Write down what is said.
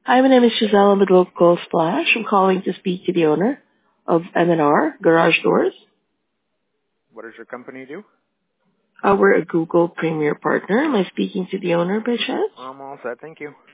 Hi, my name is Giselle with Local Splash. I'm calling to speak to the owner of M&R Garage Doors. What does your company do? We're a Google Premier Partner. Am I speaking to the owner by chance? I'm all set, thank you.